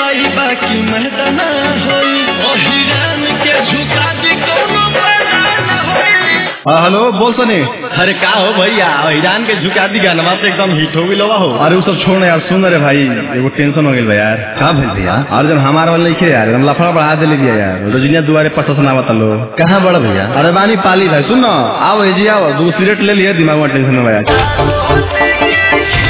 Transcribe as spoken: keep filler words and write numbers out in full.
पाई बाकी मैदान होई हिरान के झुका दी कोनो मैदान होई। हाँ हेलो बोल सनी। अरे का हो भैया ईरान के झुका दी गाना तो एकदम हिट हो गई हो। अरे वो सब छोड़ यार, सुन रे भाई एगो टेंशन हो गई यार। का भेल भैया? अरे जब हमारे वाले लिखे यार एकदम लफड़ा बढ़ा दे लिया यार, रोजिनिया दुआरे पर सुनावत लो। कहाँ बड़ा भैया? अरे बानी पाली भाई सुन ना, आओ जी आओ, दो सिगरेट ले लिया, दिमाग में टेंशन में आया।